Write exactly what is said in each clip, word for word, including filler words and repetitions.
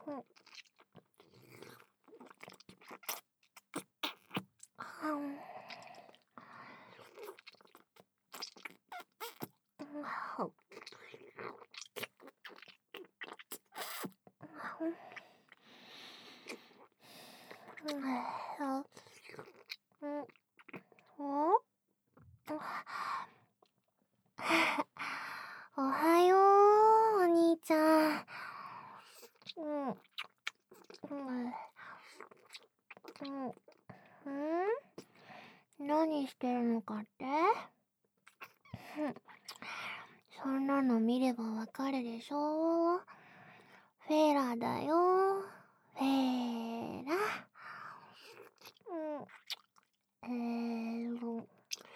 おはよう、お兄ちゃん。うん。うん。何してるのかって？そんなの見ればわかるでしょ。フェラだよ。フェラ。うん。えーと。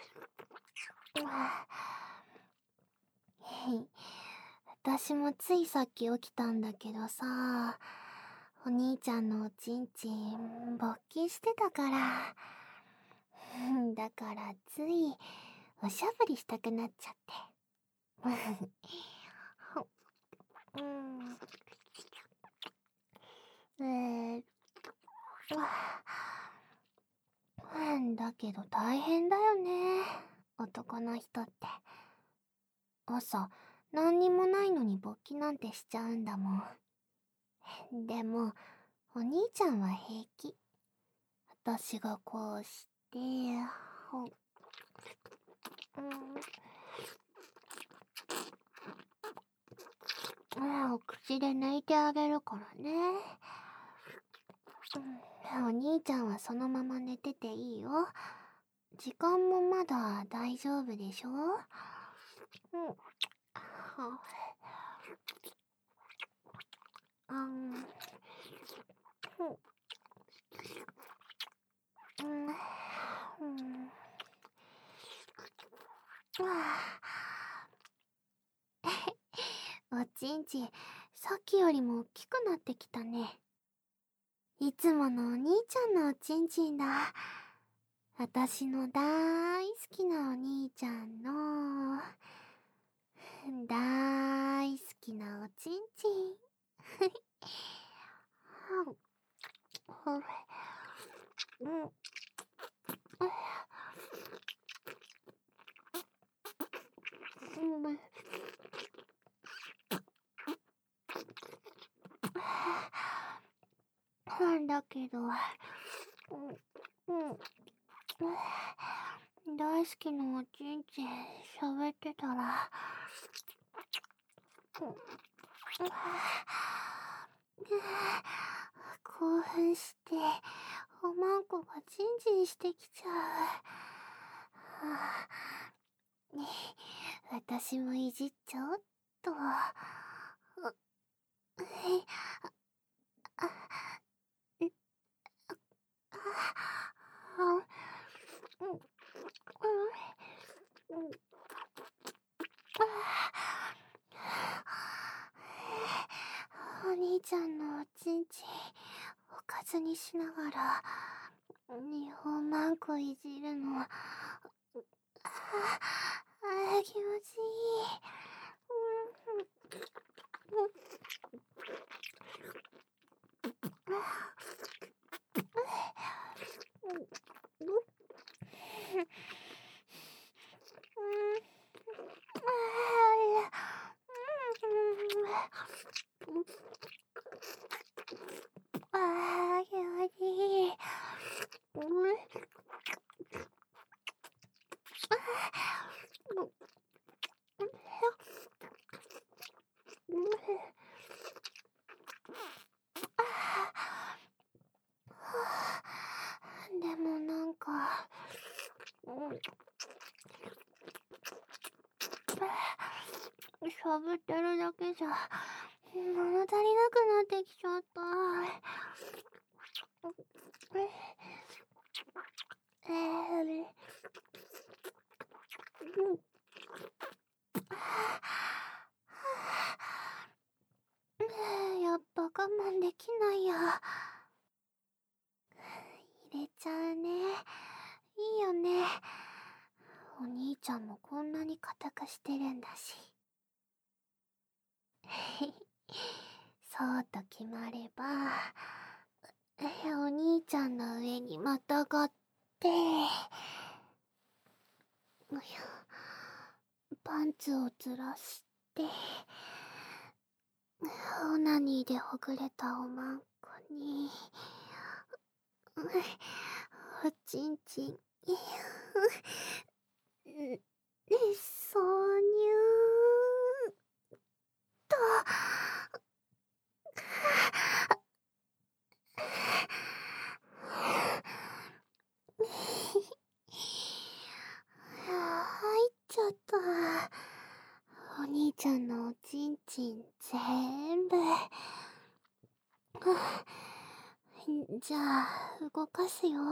私もついさっき起きたんだけどさ、お兄ちゃんのおちんちん勃起してたから。だからついおしゃぶりしたくなっちゃって。うん。えー、だけど大変だよね、男の人って。朝何にもないのに勃起なんてしちゃうんだもん。でもお兄ちゃんは平気。私がこうして、うん、口で抜いてあげるからね。お兄ちゃんはそのまま寝てていいよ。時間もまだ大丈夫でしょ。うん。うん。うん。おちんちん、さっきよりも大きくなってきたね。いつものお兄ちゃんのおちんちんだ。私の大好きなお兄ちゃんの大好きなおちんちん。うん。なんだけど、うん、大好きなおちんちん喋ってたら、興奮しておまんこがジンジンしてきちゃう。ねえ、私もいじっちゃおっと。お兄ちゃんのおちんちんおかずにしながら日本マンコいじるの、ああ、気持ちいい。ああ、気持ちいい。でもなんか、しゃぶってるだけじゃ物足りなくなってきちゃった。えー、やっぱ我慢できないや。入れちゃうね。いいよね。お兄ちゃんもこんなに固くしてるんだし。 そうと決まれば、お兄ちゃんの上にまたがって、パンツをずらして、オナニーでほぐれたおまんこに、おちんちん、挿入と、入っちゃった。お兄ちゃんのおちんちんぜーんぶ。じゃあ、動かすよ。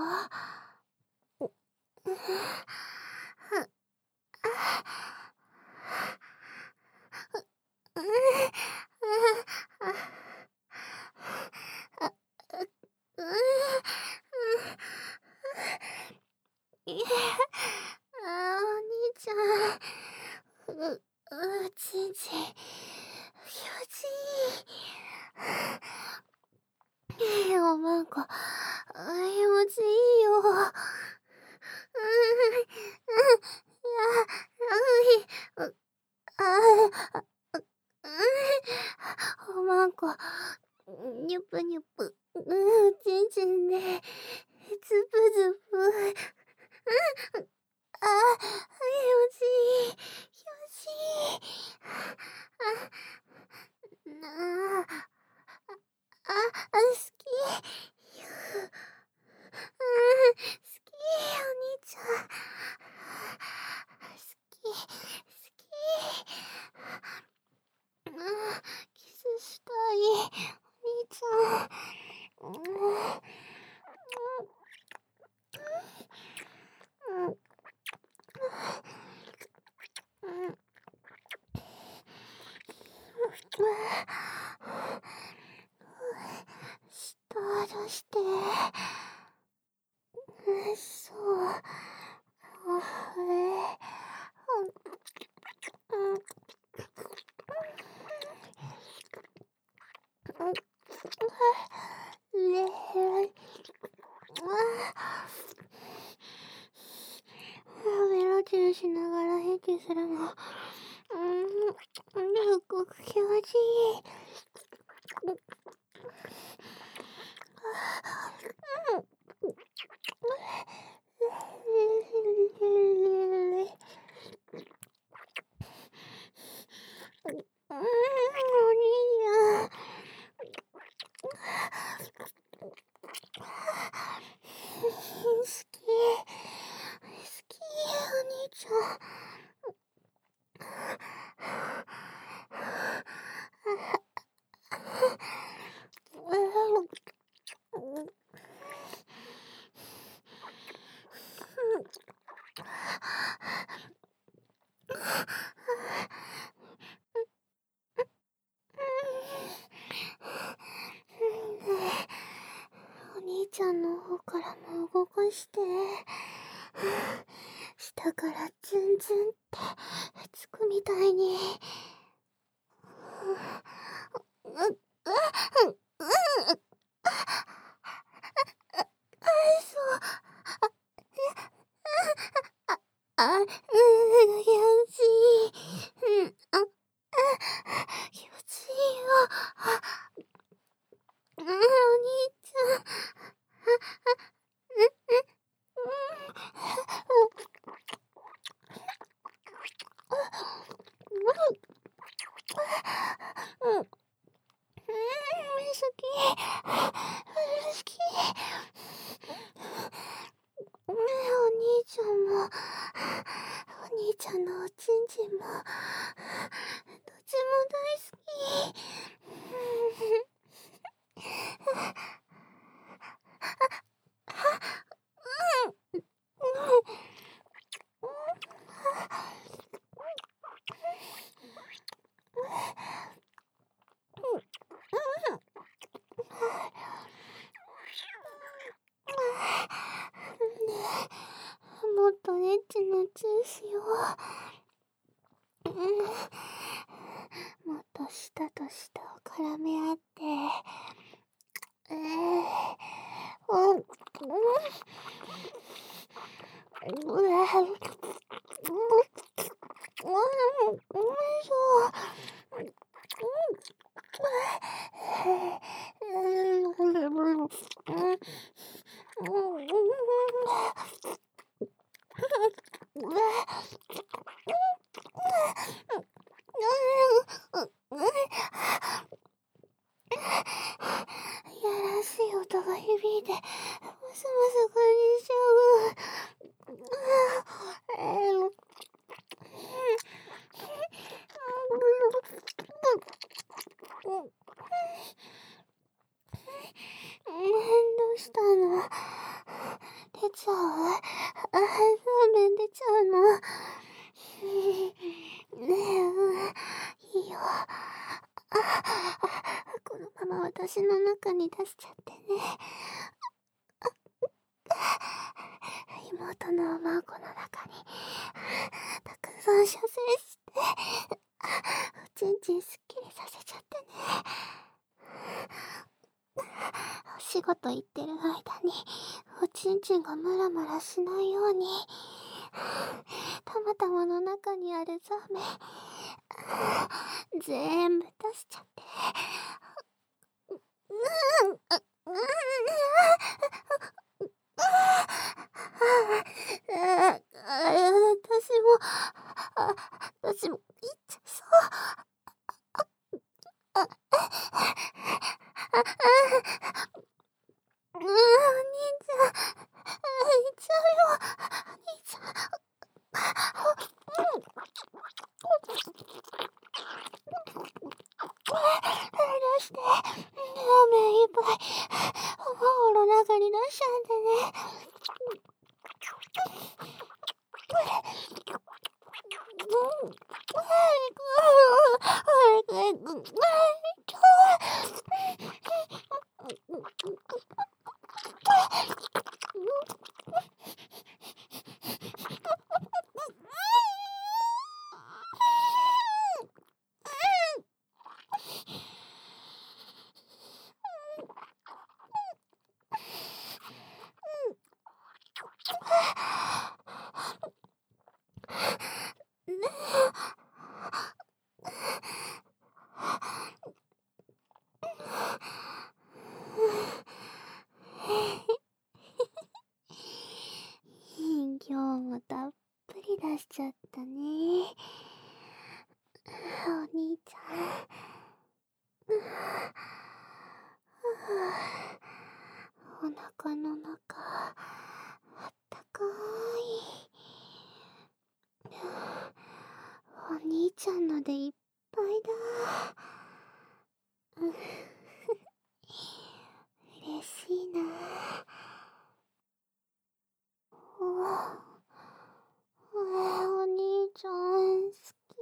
あー、お兄ちゃん。う、う、ちんちん、気持ちいい。おまんこ、気持ちいいよ。うん、うん、いや、う、あ、おまんこ、にゅぷにゅぷ、うん、ちんちんで、ずぷずぷ。あ、気持ちいい。気持ちいい。あ、なあ、あ、あ、好き。うん、好き、お兄ちゃん。好き、好き。うん、キスしたい、お兄ちゃん。うん、うん、うん。舌出して。そう。あれ。うん。ねえ。ベロチューしながら息するの。うん。すごく気持ちいい。うん、お兄ちゃん。好き。好き、お兄ちゃん。お兄ちゃんの方からも動かして。下からズンズンってつくみたいに。う、う、う、う、そう。あ、うん、気持ちいい。うん、あ、気持ちいいよ。うん、お兄ちゃん。うん、うん、好き。好き。お兄ちゃんも、お兄ちゃんのおちんちんも、どっちも大好き。 舌を絡め合って、えー、うん、うん、うわ、うん、うん、うん、そう。やらしい音が響いて、ますます感じちゃう。どうしたの？出ちゃう？あ、ラーメン出ちゃうの？ねえ、いいよ。このまま私の中に出しちゃってね。妹のおまんこの中にたくさん射精して、おちんちんすっきりさせちゃってね。お仕事行ってる間におちんちんがムラムラしないように、たまたまの中にあるザーメン全部出しちゃって。うん、うん、私も、私も、いっちゃいそう。あ、あ、うん、お兄ちゃん、いっちゃうよ、お兄ちゃん。出して、ラーメンいっぱい、おまんの中に出しちゃってね。うん、早く、早く、早く、早く。今日もたっぷり出しちゃったね。お兄ちゃん。お腹の中、あったかい。お兄ちゃんのでいっぱいだ。嬉しいな。お、お兄ちゃん好き。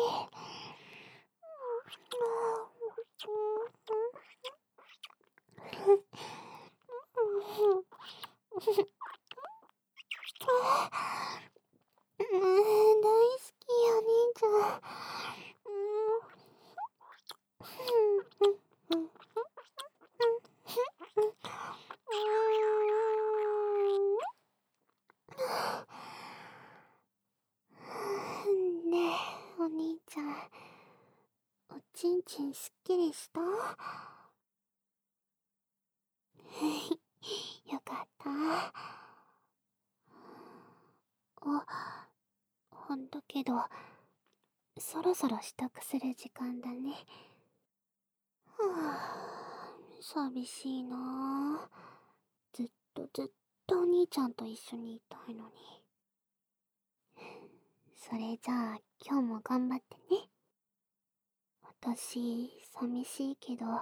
うん、大好き、お兄ちゃん。ねえ、お兄ちゃん、おちんちんすっきりした？よかった。あ、ほんとけど、そろそろ支度する時間だね。はぁ、寂しいなぁ。ずっとずっとお兄ちゃんと一緒にいたいのに。それじゃあ今日も頑張ってね。私、寂しいけど、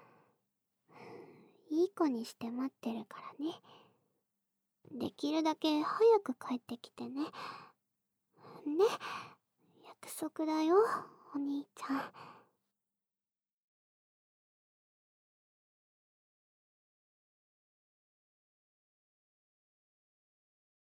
いい子にして待ってるからね。できるだけ早く帰ってきてね。ね、約束だよ、お兄ちゃん。